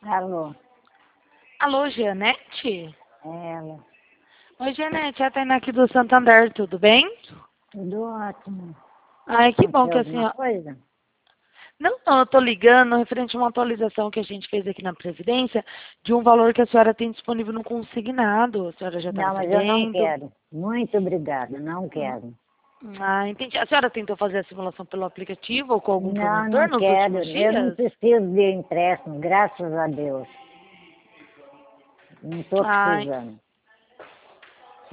Alô, Alô, Jeanette? é ela. Oi, Jeanette, é a Tainá aqui do Santander, tudo bem? Tudo ótimo. Ai, que bom Aconteceu que a alguma senhora... coisa? Não, eu tô ligando referente a uma atualização que a gente fez aqui na Previdência de um valor que a senhora tem disponível no consignado. A senhora já estava Não, mas eu não sabendo? quero. Muito obrigada, não quero. Ah, entendi. A senhora tentou fazer a simulação pelo aplicativo ou com algum Não, promotor não nos quero. últimos Eu não dias? preciso de empréstimo, graças a Deus. Não estou Ai, precisando.